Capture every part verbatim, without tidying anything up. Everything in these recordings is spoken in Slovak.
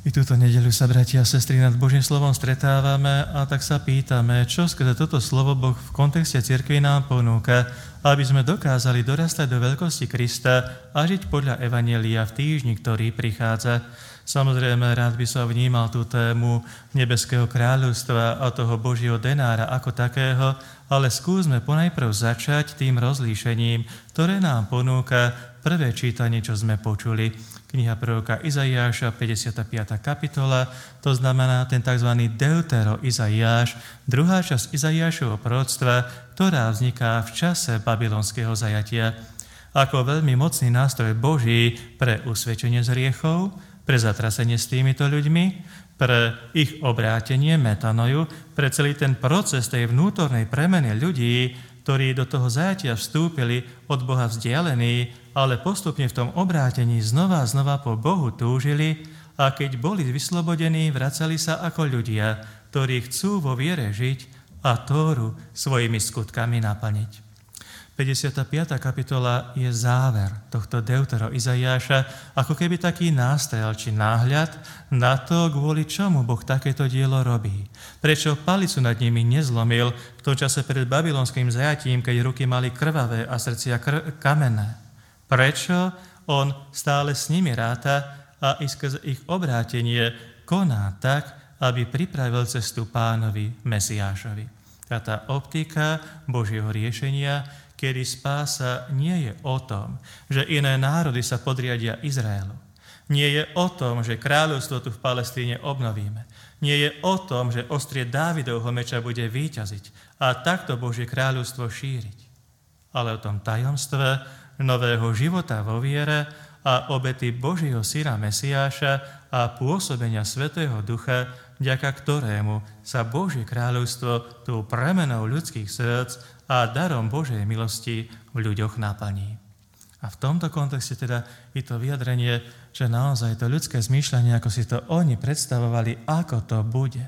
I túto nedeľu sa, bratia a sestry, nad Božím slovom stretávame a tak sa pýtame, čo skrze toto slovo Boh v kontexte cirkvi nám ponúka, aby sme dokázali dorastať do veľkosti Krista a žiť podľa evanjelia v týždni, ktorý prichádza. Samozrejme, rád by som vnímal tú tému nebeského kráľovstva a toho Božieho denára ako takého, ale skúsme ponajprv začať tým rozlíšením, ktoré nám ponúka prvé čítanie, čo sme počuli. Kniha proroka Izaiáša, päťdesiata piata kapitola, to znamená ten tzv. Deutero Izaiáš, druhá časť Izaiášovho proroctva, ktorá vzniká v čase babylonského zajatia. Ako veľmi mocný nástroj Boží pre usvedčenie z hriechov, pre zatrasenie s týmito ľuďmi, pre ich obrátenie, metanoju, pre celý ten proces tej vnútornej premeny ľudí, ktorí do toho zajatia vstúpili od Boha vzdialení, ale postupne v tom obrátení znova a znova po Bohu túžili a keď boli vyslobodení, vracali sa ako ľudia, ktorí chcú vo viere žiť a Tóru svojimi skutkami naplniť. päťdesiata piata kapitola je záver tohto Deutero Izaiáša, ako keby taký nástrel či náhľad na to, kvôli čomu Boh takéto dielo robí. Prečo palicu nad nimi nezlomil v tom čase pred babylonským zajatím, keď ruky mali krvavé a srdcia kr- kamenné. Prečo on stále s nimi ráta a i skrze ich obrátenie koná tak, aby pripravil cestu Pánovi Mesiášovi. Tá optika Božieho riešenia, kedy spása nie je o tom, že iné národy sa podriadia Izraelu. Nie je o tom, že kráľovstvo tu v Palestíne obnovíme. Nie je o tom, že ostrie Dávidovho meča bude víťaziť a takto Božie kráľovstvo šíriť. Ale o tom tajomstve nového života vo viere a obety Božieho syna Mesiáša a pôsobenia Svätého Ducha, vďaka ktorému sa Božie kráľovstvo tú premenou ľudských srdc a darom Božej milosti v ľuďoch naplní. A v tomto kontexte teda je to vyjadrenie, že naozaj to ľudské zmýšľanie, ako si to oni predstavovali, ako to bude.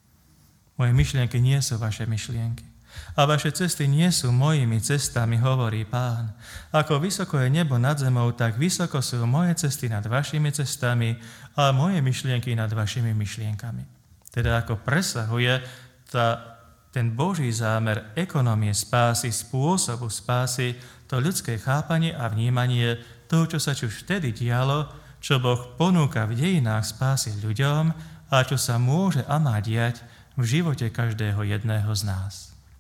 Moje myšlienky nie sú vaše myšlienky. A vaše cesty nie sú mojimi cestami, hovorí Pán. Ako vysoko je nebo nad zemou, tak vysoko sú moje cesty nad vašimi cestami a moje myšlienky nad vašimi myšlienkami. Teda ako presahuje tá ten Boží zámer ekonomie spásy, spôsobu spásy, to ľudské chápanie a vnímanie toho, čo sa už vtedy dialo, čo Boh ponúka v dejinách spásy ľuďom a čo sa môže a má diať v živote každého jedného z nás.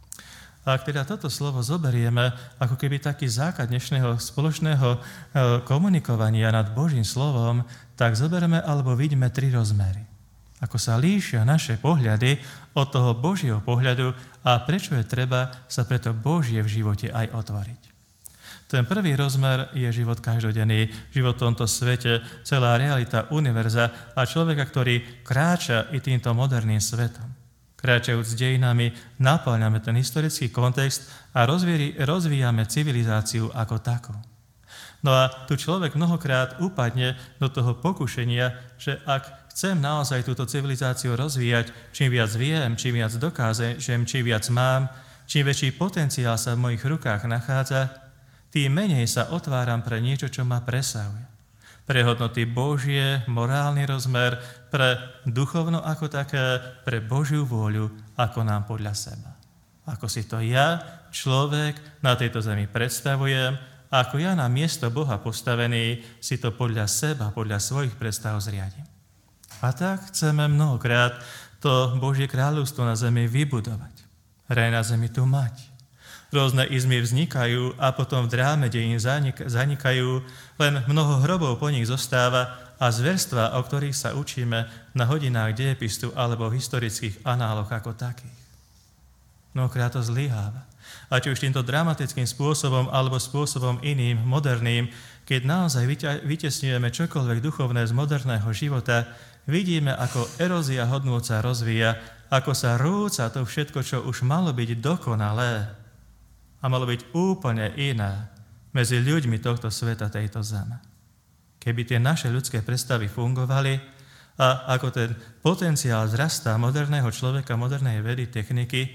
A ak teda toto slovo zoberieme ako keby taký základ dnešného spoločného komunikovania nad Božím slovom, tak zoberieme alebo vidíme tri rozmery. Ako sa líšia naše pohľady od toho Božieho pohľadu a prečo je treba sa preto Božie v živote aj otvoriť. Ten prvý rozmer je život každodenný, život v tomto svete, celá realita univerza a človeka, ktorý kráča i týmto moderným svetom. Kráčajúc dejinami, naplňame ten historický kontext a rozvíjame civilizáciu ako takú. No a tu človek mnohokrát upadne do toho pokušenia, že ak chcem naozaj túto civilizáciu rozvíjať, čím viac viem, čím viac dokážem, čím viac mám, čím väčší potenciál sa v mojich rukách nachádza, tým menej sa otváram pre niečo, čo ma presahuje. Pre hodnoty Božie, morálny rozmer, pre duchovno ako také, pre Božiu vôľu, ako nám podľa seba. Ako si to ja, človek, na tejto zemi predstavujem, ako ja na miesto Boha postavený, si to podľa seba, podľa svojich predstav zriadím. A tak chceme mnohokrát to Božie kráľovstvo na zemi vybudovať. Raj na zemi tu mať. Rôzne izmy vznikajú a potom v dráme dejín zanikajú, len mnoho hrobov po nich zostáva a zverstvá, o ktorých sa učíme na hodinách dejepistu alebo v historických análoch ako takých. Mnohokrát to zlyháva. A či už týmto dramatickým spôsobom alebo spôsobom iným, moderným, keď naozaj vytesňujeme čokoľvek duchovné z moderného života, vidíme, ako erózia hodnôt sa rozvíja, ako sa rúca to všetko, čo už malo byť dokonalé a malo byť úplne iné medzi ľuďmi tohto sveta, tejto zeme. Keby tie naše ľudské predstavy fungovali a ako ten potenciál zrastá moderného človeka, modernej vedy, techniky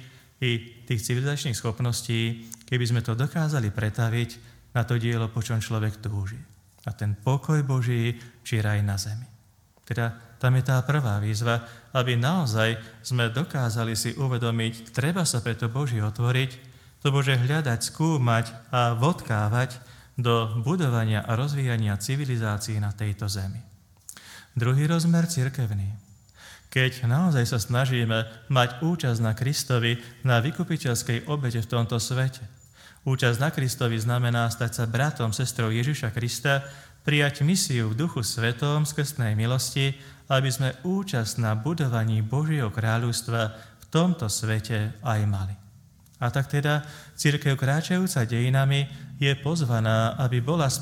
i tých civilizačných schopností, keby sme to dokázali pretaviť na to dielo, po čom človek túži. A ten pokoj Boží či raj na zemi. Teda tam je tá prvá výzva, aby naozaj sme dokázali si uvedomiť, treba sa pre to Boží otvoriť, to Bože hľadať, skúmať a vodkávať do budovania a rozvíjania civilizácií na tejto zemi. Druhý rozmer cirkevný. Keď naozaj sa snažíme mať účasť na Kristovi, na vykupiteľskej obete v tomto svete. Účasť na Kristovi znamená stať sa bratom, sestrou Ježiša Krista, prijať misiu v Duchu Svetom z krstnej milosti, aby sme účasť na budovaní Božieho kráľovstva v tomto svete aj mali. A tak teda cirkev kráčajúca dejinami je pozvaná, aby bola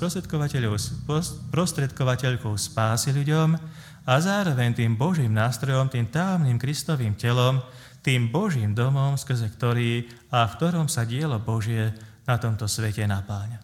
sprostredkovateľkou spásy ľuďom a zároveň tým Božím nástrojom, tým tajomným Kristovým telom, tým Božím domom, skrze ktorý a v ktorom sa dielo Božie na tomto svete napáňa.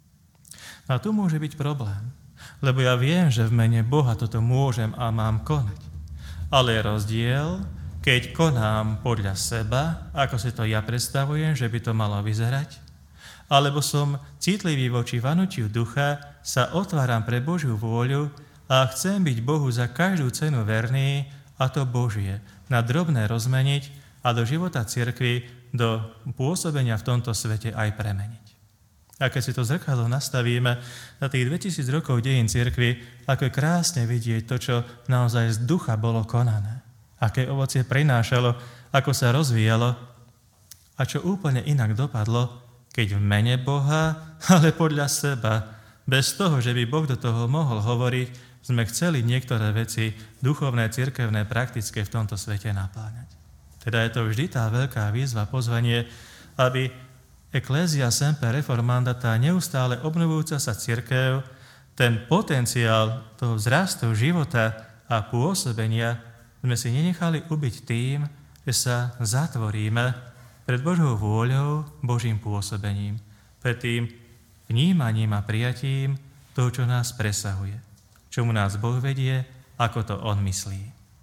A tu môže byť problém, lebo ja viem, že v mene Boha toto môžem a mám konať. Ale je rozdiel, keď konám podľa seba, ako si to ja predstavujem, že by to malo vyzerať, alebo som citlivý voči vanutiu ducha, sa otváram pre Božiu vôľu a chcem byť Bohu za každú cenu verný, a to Božie, na drobné rozmeniť a do života cirkvi, do pôsobenia v tomto svete aj premeniť. A keď si to zrkadlo nastavíme na tých dvetisíc rokov dejín cirkvi, ako je krásne vidieť to, čo naozaj z ducha bolo konané. Aké ovocie prinášalo, ako sa rozvíjalo a čo úplne inak dopadlo, keď v mene Boha, ale podľa seba, bez toho, že by Boh do toho mohol hovoriť, sme chceli niektoré veci duchovné, cirkevné, praktické v tomto svete napáňať. Teda je to vždy tá veľká výzva, pozvanie, aby Ecclesia Semper Reformanda, tá neustále obnovujúca sa cirkev, ten potenciál toho vzrastu života a pôsobenia sme si nenechali ubiť tým, že sa zatvoríme pred Božou vôľou, Božím pôsobením, pred tým vnímaním a prijatím toho, čo nás presahuje, čomu nás Boh vedie, ako to On myslí.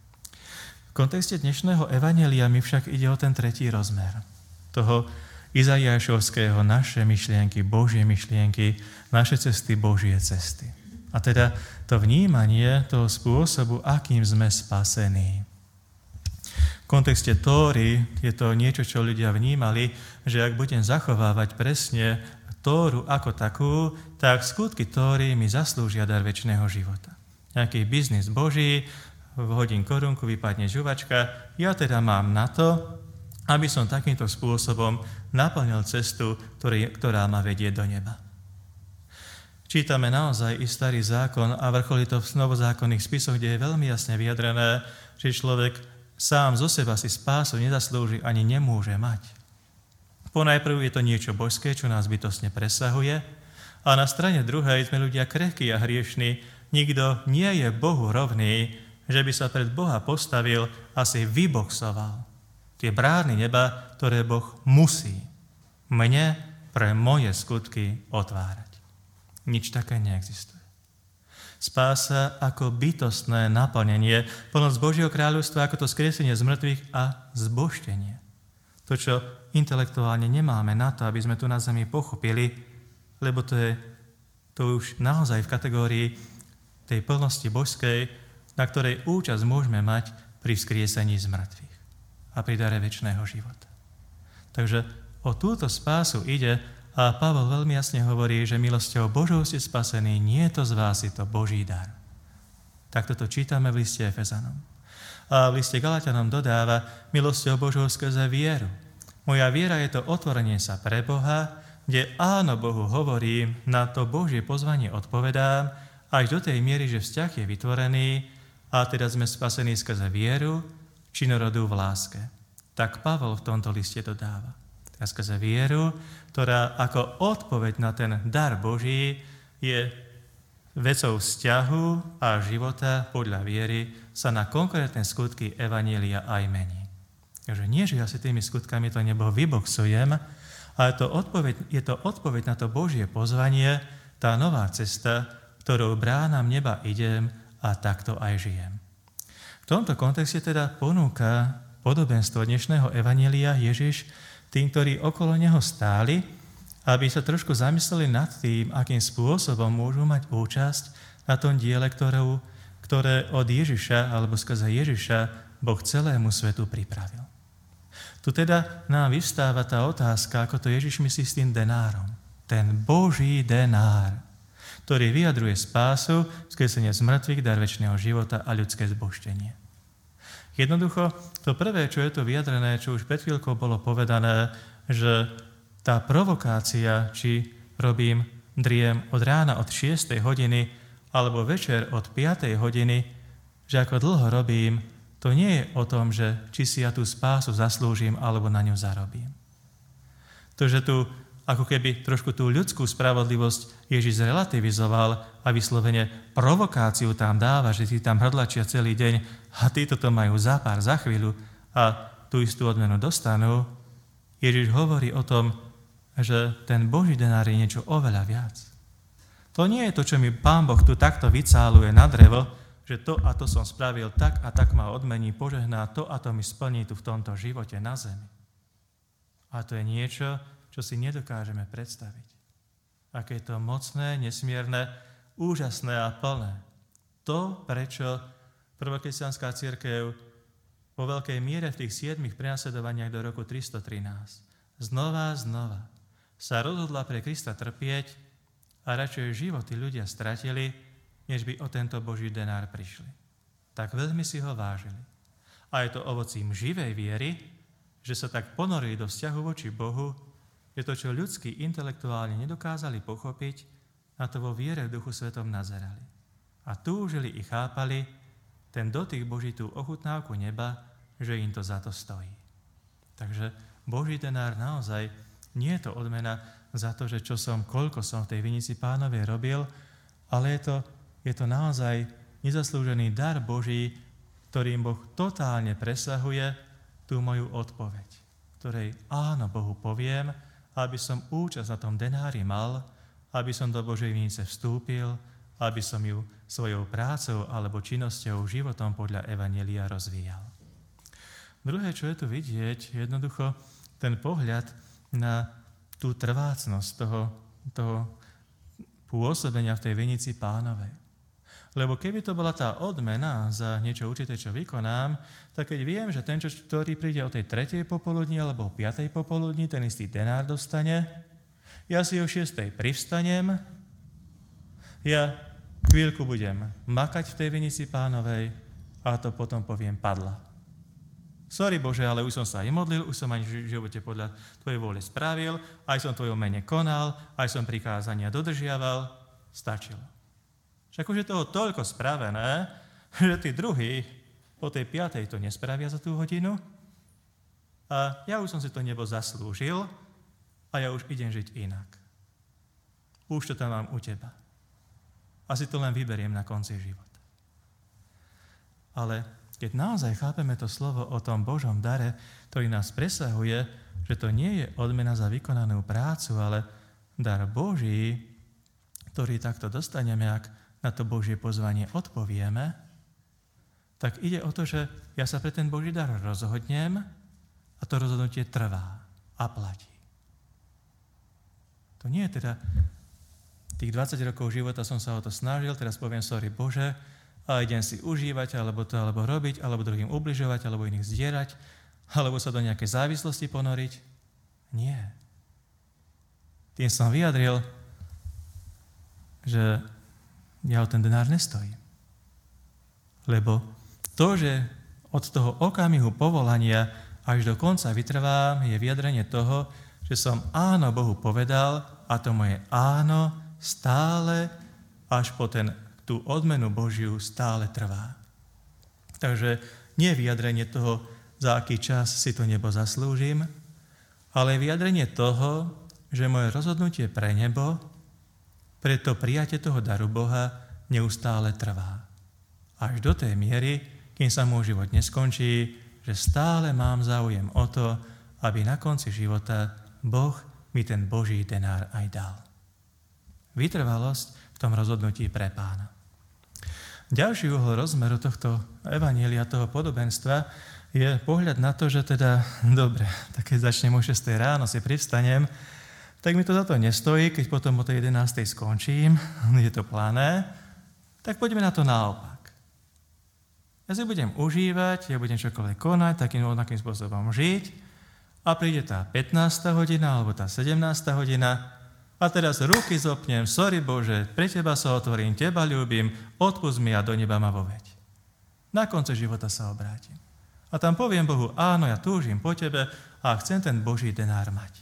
V kontexte dnešného evanjelia mi však ide o ten tretí rozmer toho Izaiášovského naše myšlienky, Božie myšlienky, naše cesty, Božie cesty. A teda to vnímanie toho spôsobu, akým sme spasení. V kontexte Tóry je to niečo, čo ľudia vnímali, že ak budem zachovávať presne Tóru ako takú, tak skutky Tóry mi zaslúžia dar večného života. Nejaký biznis Boží, hodím korunku, vypadne žuvačka, ja teda mám na to, aby som takýmto spôsobom naplnil cestu, ktorý, ktorá ma vedie do neba. Čítame naozaj i starý zákon a vrcholí to v novozákonných spisoch, kde je veľmi jasne vyjadrené, že človek sám zo seba si spásu nezaslúži ani nemôže mať. Ponajprv je to niečo božské, čo nás bytostne presahuje, a na strane druhej sme ľudia krehkí a hriešní. Nikto nie je Bohu rovný, že by sa pred Boha postavil a si vyboxoval tie brány neba, ktoré Boh musí mne pre moje skutky otvárať. Nič také neexistuje. Spása ako bytostné naplnenie, plnosť Božieho kráľovstva ako to skriesenie z mŕtvych a zbožtenie. To, čo intelektuálne nemáme na to, aby sme tu na zemi pochopili, lebo to je to už naozaj v kategórii tej plnosti božskej, na ktorej účasť môžeme mať pri vzkriesení z mŕtvych a pri dare večného života. Takže o túto spásu ide a Pavol veľmi jasne hovorí, že milosťou Božou ste spasení, nie je to z vás, je to Boží dar. Takto to čítame v liste Efezanom. A v liste Galatianom dodáva milosťou Božou skrze vieru. Moja viera je to otvorenie sa pre Boha, kde áno Bohu hovorím, na to Božie pozvanie odpovedám, až do tej miery, že vzťah je vytvorený a teda sme spasení skrze vieru, činorodú v láske. Tak Pavol v tomto liste dodáva. A skrze vieru, ktorá ako odpoveď na ten dar Boží je vecou vzťahu a života podľa viery, sa na konkrétne skutky evanjelia aj mení. Takže nie, že ja si tými skutkami to nebo vyboxujem, ale to odpoveď, je to odpoveď na to Božie pozvanie, tá nová cesta, ktorou bránam neba idem a takto aj žijem. V tomto kontexte teda ponúka podobenstvo dnešného evanjelia Ježiš tým, ktorí okolo neho stáli, aby sa trošku zamysleli nad tým, akým spôsobom môžu mať účasť na tom diele, ktorú ktoré od Ježiša, alebo skrze Ježiša, Boh celému svetu pripravil. Tu teda nám vystáva tá otázka, ako to Ježiš myslí s tým denárom. Ten Boží denár, ktorý vyjadruje spásu, skresenie z mŕtvych, dar večného života a ľudské zbožtenie. Jednoducho, to prvé, čo je tu vyjadrené, čo už pred chvíľkou bolo povedané, že tá provokácia, či robím driem od rána od šiestej hodiny alebo večer od piatej hodiny, že ako dlho robím, to nie je o tom, že či si ja tú spásu zaslúžim alebo na ňu zarobím. To, že tu ako keby trošku tú ľudskú spravodlivosť Ježiš zrelativizoval a vyslovene provokáciu tam dáva, že tí tam hrdlačia celý deň a títo to majú za pár, za chvíľu a tú istú odmenu dostanú. Ježiš hovorí o tom, že ten Boží denár je niečo oveľa viac. To nie je to, čo mi Pán Boh tu takto vycáluje na drevo, že to a to som spravil, tak a tak ma odmení, požehná, to a to mi splní tu v tomto živote na zemi. A to je niečo, čo si nedokážeme predstaviť. Aké je to mocné, nesmierne, úžasné a plné. To, prečo prvokresťanská cirkev po veľkej miere v tých siedmich prenasledovaniach do roku tristotrinásť znova, znova sa rozhodla pre Krista trpieť a radšej životy ľudia stratili, než by o tento Boží denár prišli. Tak veľmi si ho vážili. A je to ovocím živej viery, že sa tak ponorili do vzťahu voči Bohu, že to, čo ľudsky intelektuálne nedokázali pochopiť, na to vo viere v Duchu Svetom nazerali. A túžili i chápali ten dotyk Boží, tú ochutnávku neba, že im to za to stojí. Takže Boží denár naozaj nie je to odmena za to, že čo som, koľko som v tej vinici Pánovej robil, ale je to, je to naozaj nezaslúžený dar Boží, ktorým Boh totálne presahuje tú moju odpoveď, ktorej áno Bohu poviem, aby som účasť na tom denári mal, aby som do Božej vinice vstúpil, aby som ju svojou prácou alebo činnosťou, životom podľa evanjelia rozvíjal. Druhé, čo je tu vidieť, jednoducho ten pohľad na tú trvácnosť toho, toho pôsobenia v tej vinici Pánovej. Lebo keby to bola tá odmena za niečo určité, čo vykonám, tak keď viem, že ten, čo, ktorý príde o tej tretej popoludní alebo o piatej popoludní, ten istý denár dostane, ja si o šiestej privstanem, ja chvíľku budem makať v tej vinici Pánovej a to potom poviem padla. Sorry Bože, ale už som sa aj modlil, už som aj v živote podľa Tvojej vôle spravil, aj som Tvojom mene konal, aj som prikázania dodržiaval, stačilo. Však už je toho toľko spravené, že tí druhí po tej piatej to nespravia za tú hodinu a ja už som si to nebo zaslúžil a ja už idem žiť inak. Už to tam mám u Teba. Asi to len vyberiem na konci života. Ale keď naozaj chápeme to slovo o tom Božom dare, ktorý nás presahuje, že to nie je odmena za vykonanú prácu, ale dar Boží, ktorý takto dostaneme, ak na to Božie pozvanie odpovieme, tak ide o to, že ja sa pre ten Boží dar rozhodnem a to rozhodnutie trvá a platí. To nie je teda tých dvadsať rokov života som sa o to snažil, teraz poviem sorry Bože a idem si užívať, alebo to, alebo robiť, alebo druhým ubližovať, alebo iných zdierať, alebo sa do nejakej závislosti ponoriť. Nie. Tým som vyjadril, že ja o ten denár nestojím. Lebo to, že od toho okamihu povolania až do konca vytrvám, je vyjadrenie toho, že som áno Bohu povedal a to moje áno stále až po ten, tú odmenu Božiu stále trvá. Takže nie vyjadrenie toho, za aký čas si to nebo zaslúžim, ale vyjadrenie toho, že moje rozhodnutie pre nebo, pre to prijatie toho daru Boha neustále trvá. Až do tej miery, kým sa môj život neskončí, že stále mám záujem o to, aby na konci života Boh mi ten Boží denár aj dal. Vytrvalosť v tom rozhodnutí pre Pána. Ďalší uhol rozmeru tohto evanjelia, toho podobenstva, je pohľad na to, že teda, dobre, tak keď začnem o šiestej ráno, si privstanem, tak mi to za to nestojí, keď potom o tej jedenástej skončím, je to plané, tak poďme na to naopak. Ja si budem užívať, ja budem čokoľvek konať, takým onakým spôsobom žiť a príde tá pätnásta hodina alebo tá sedemnásta hodina a teraz ruky zopnem, sorry Bože, pre teba sa otvorím, teba ľúbim, odpusť mi a do neba ma voveď. Na konci života sa obrátim. A tam poviem Bohu, áno, ja túžim po tebe a chcem ten Boží denár mať.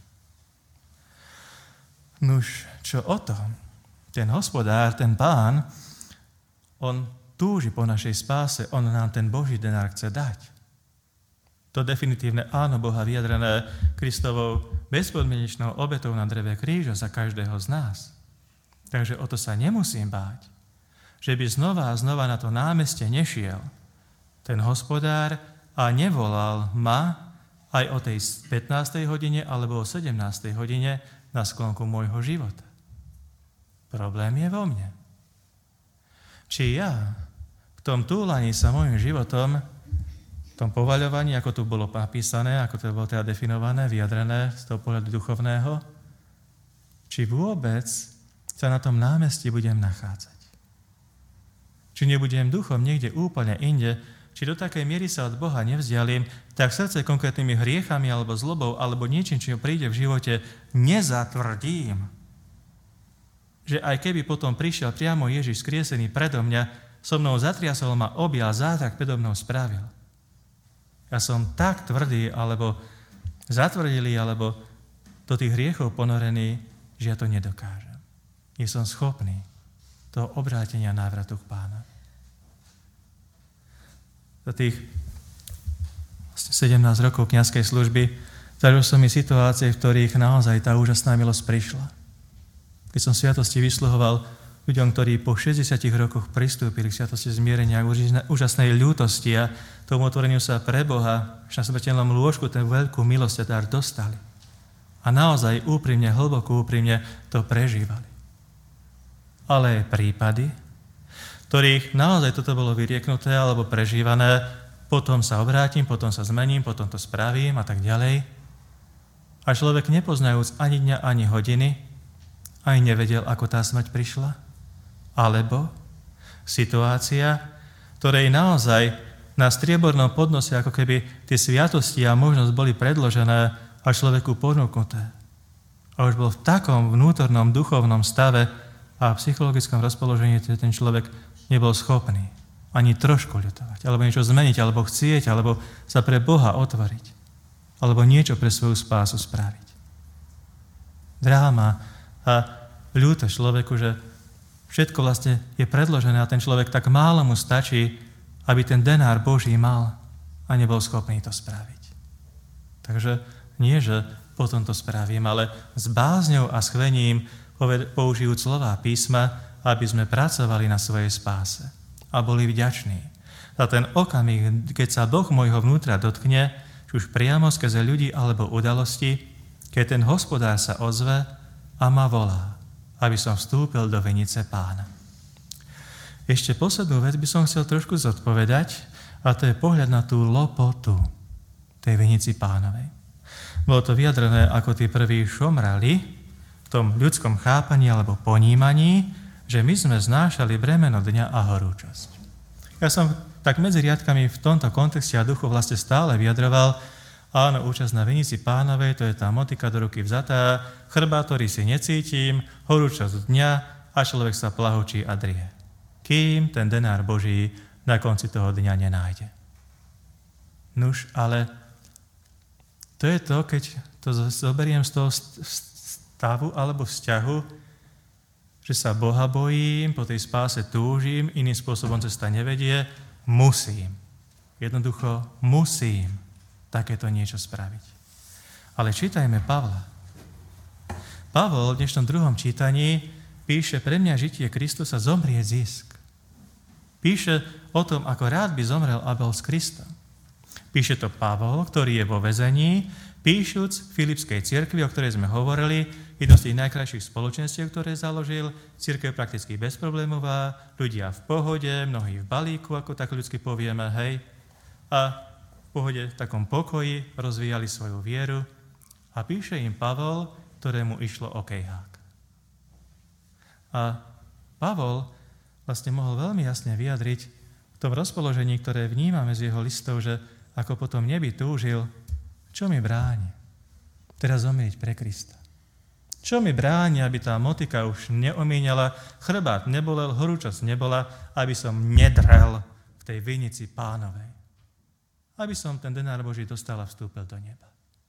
Nuž, čo o tom? Ten hospodár, ten Pán, on túži po našej spáse, on nám ten Boží denár chce dať. To definitívne áno Boha vyjadrené Kristovou bezpodmienečnou obetou na dreve kríža za každého z nás. Takže o to sa nemusím báť, že by znova a znova na to námestie nešiel ten hospodár a nevolal ma aj o tej pätnástej hodine alebo o sedemnástej hodine na sklonku môjho života. Problém je vo mne. Či ja v tom túlaní sa môjim životom, v tom povaľovaní, ako tu bolo napísané, ako to bolo teda definované, vyjadrené z toho pohľadu duchovného, či vôbec sa na tom námestí budem nachádzať. Či nebudem duchom niekde úplne inde, či do takej miery sa od Boha nevzdialím, tak srdce konkrétnymi hriechami alebo zlobou alebo niečím, čo príde v živote, nezatvrdím. Že aj keby potom prišiel priamo Ježiš skriesený predo mňa, so mnou zatriasol ma, objal, zázrak predo mnou spravil. Ja som tak tvrdý, alebo zatvrdilý, alebo do tých hriechov ponorený, že ja to nedokážem. Nie som schopný toho obrátenia návratu k Pánovi. Za tých sedemnásť rokov kňazskej služby zažil som mi situácie, v ktorých naozaj tá úžasná milosť prišla. Keď som sviatosti vysluhoval ľuďom, ktorí po šesťdesiatich rokoch pristúpili k sviatosti zmierenia, k úžasnej ľútosti a tomu otvoreniu sa pre Boha, že na smrteľnom lôžku ten veľkú milosť a dar dostali. A naozaj úprimne, hlboko úprimne to prežívali. Ale aj prípady, ktorých naozaj toto bolo vyrieknuté alebo prežívané, potom sa obrátim, potom sa zmením, potom to spravím a tak ďalej. A človek nepoznajúc ani dňa, ani hodiny, aj nevedel, ako tá smrť prišla. Alebo situácia, ktorej naozaj na striebornom podnose, ako keby tie sviatosti a možnosť boli predložené a človeku ponúknuté. A už bol v takom vnútornom, duchovnom stave a psychologickom rozpoložení, že ten človek nebol schopný ani trošku ľutovať, alebo niečo zmeniť, alebo chcieť, alebo sa pre Boha otvoriť, alebo niečo pre svoju spásu spraviť. Dráma a ľúto človeku, že všetko vlastne je predložené a ten človek tak málo mu stačí, aby ten denár Boží mal a nebol schopný to spraviť. Takže nie, že potom to spravím, ale s bázňou a schvením použijúc slová písma, aby sme pracovali na svojej spáse a boli vďační za ten okamih, keď sa Boh môjho vnútra dotkne, či už priamo skrze ľudí alebo udalosti, keď ten hospodár sa ozve a ma volá, aby som vstúpil do vinice Pána. Ešte poslednú vec by som chcel trošku zodpovedať, a to je pohľad na tú lopotu tej vinici Pánovej. Bolo to vyjadrené, ako tí prví šomrali v tom ľudskom chápaní alebo ponímaní, že my sme znášali bremeno dňa a horúčosť. Ja som tak medzi riadkami v tomto kontexte a duchu vlastne stále vyjadroval, áno, účasť na vinici Pánovej, to je tá motika do ruky vzatá, chrbát, ktorý si necítim, horúčosť dňa a človek sa plahučí a drie. Kým ten denár Boží na konci toho dňa nenájde. Nuž, ale to je to, keď to zoberiem z toho stavu alebo vzťahu, že sa Boha bojím, po tej spáse túžim, iným spôsobom cesta nevedie, musím. Jednoducho musím takéto niečo spraviť. Ale čítajme Pavla. Pavol v dnešnom druhom čítaní píše, pre mňa žitie Kristusa zomrie zisk. Píše o tom, ako rád by zomrel a bol s Kristom. Píše to Pavol, ktorý je vo väzení, píšuc Filipskej cirkvi, o ktorej sme hovorili, jedno z tých najkrajších spoločenstiev, ktoré založil, cirkev prakticky bezproblémová, ľudia v pohode, mnohí v balíku, ako tak ľudsky povieme, hej, a v pohode, v takom pokoji rozvíjali svoju vieru a píše im Pavol, ktorému išlo o kejhák. A Pavol vlastne mohol veľmi jasne vyjadriť tom rozpoložení, ktoré vnímame z jeho listov, že ako potom neby túžil, čo mi bráni teraz zomrieť pre Krista? Čo mi bráni, aby tá motika už neomíňala, chrbát nebolel, horúčosť nebola, aby som nedrel v tej vinici Pánovej. Aby som ten denár Boží dostal a vstúpil do neba.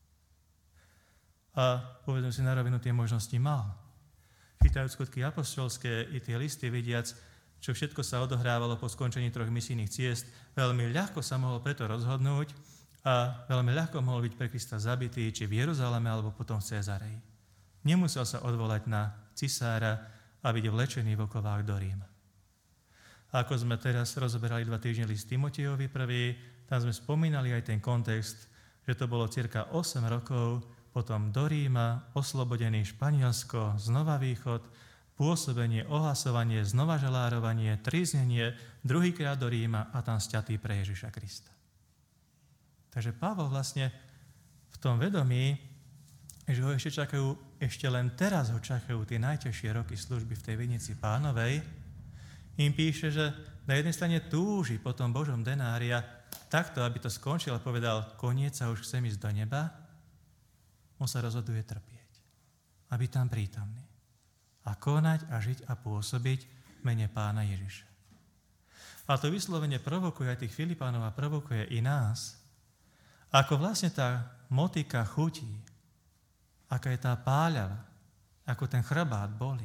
A povedzme si na rovinu, tie možnosti mal. Čítajú Skutky apoštolské i tie listy, vidiac, čo všetko sa odohrávalo po skončení troch misijných ciest, veľmi ľahko sa mohol preto rozhodnúť a veľmi ľahko mohol byť pre Krista zabitý, či v Jeruzaleme, alebo potom v Cezareji. Nemusel sa odvolať na cisára a byť vlečený v okovách do Ríma. Ako sme teraz rozoberali dva týždne list Timotejovi prvý, tam sme spomínali aj ten kontext, že to bolo cirka osem rokov, potom do Ríma, oslobodený Španielsko, znova východ, pôsobenie, ohlasovanie, znova želárovanie, tríznenie, druhýkrát do Ríma a tam sťatý pre Ježiša Krista. Takže Pavol vlastne v tom vedomí, že ho ešte čakajú, ešte len teraz ho čakajú tie najťažšie roky služby v tej vinici Pánovej, im píše, že na jednej strane túži po tom Božom denári a takto, aby to skončil a povedal, koniec a už chcem ísť do neba, on sa rozhoduje trpieť a byť tam prítomný a konať a žiť a pôsobiť v mene Pána Ježiša. A to vyslovene provokuje aj tých Filipánov a provokuje i nás, ako vlastne tá motika chutí, aká je tá páľava, ako ten chrbát bolí.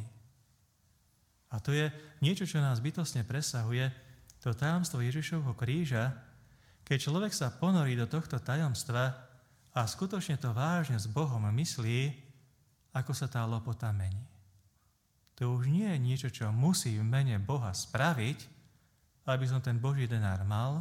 A to je niečo, čo nás bytostne presahuje, to tajomstvo Ježišovho kríža, keď človek sa ponorí do tohto tajomstva a skutočne to vážne s Bohom myslí, ako sa tá lopota mení. To už nie je niečo, čo musí v mene Boha spraviť, aby som ten Boží denár mal,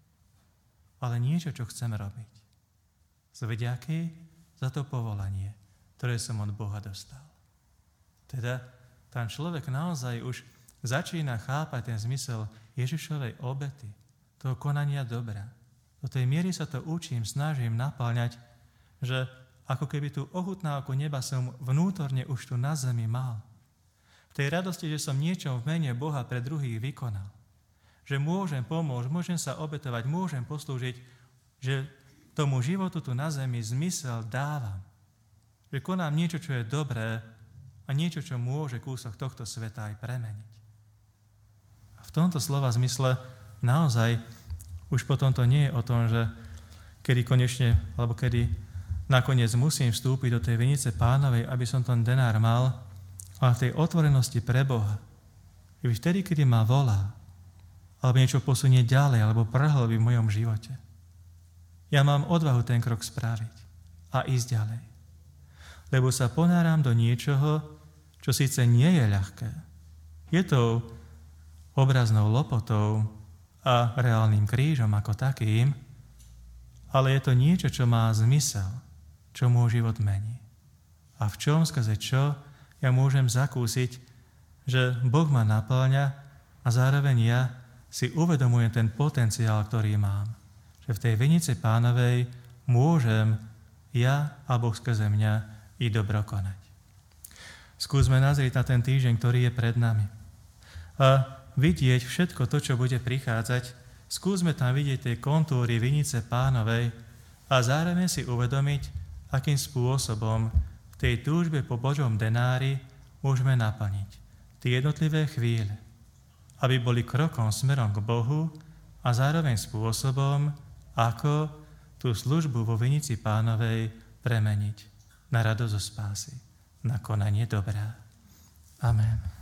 ale niečo, čo chcem robiť. Z vďaky za to povolanie, ktoré som od Boha dostal. Teda tam človek naozaj už začína chápať ten zmysel Ježišovej obety, toho konania dobra. Do tej miery sa to učím, snažím napáľňať, že ako keby tú ochutnávku neba som vnútorne už tu na zemi mal. V tej radosti, že som niečo v mene Boha pre druhých vykonal. Že môžem pomôcť, môžem sa obetovať, môžem poslúžiť, že tomu životu tu na zemi zmysel dávam. Že konám niečo, čo je dobré a niečo, čo môže kúsok tohto sveta aj premeniť. A v tomto slova zmysle naozaj už potom to nie je o tom, že kedy konečne, alebo kedy nakoniec musím vstúpiť do tej vinice Pánovej, aby som ten denár mal, ale v tej otvorenosti pre Boha. I vtedy, kedy ma volá, alebo niečo posunie ďalej, alebo prehlbí v mojom živote. Ja mám odvahu ten krok spraviť a ísť ďalej. Lebo sa ponáram do niečoho, čo síce nie je ľahké. Je to obraznou lopotou a reálnym krížom ako takým, ale je to niečo, čo má zmysel, čo môj život mení. A v čom, skrze čo, ja môžem zakúsiť, že Boh ma naplňa a zároveň ja si uvedomujem ten potenciál, ktorý mám. Že v tej vinici Pánovej môžem ja a Boh skrze mňa i dobro konať. Skúsme nazrieť na ten týždeň, ktorý je pred nami. A vidieť všetko to, čo bude prichádzať, skúsme tam vidieť tie kontúry vinice Pánovej a zároveň si uvedomiť, akým spôsobom v tej túžbe po Božom denári môžeme naplniť tie jednotlivé chvíle, aby boli krokom smerom k Bohu a zároveň spôsobom, ako tú službu vo vinici Pánovej premeniť na radosť zo spásy, na konanie dobrá. Amen.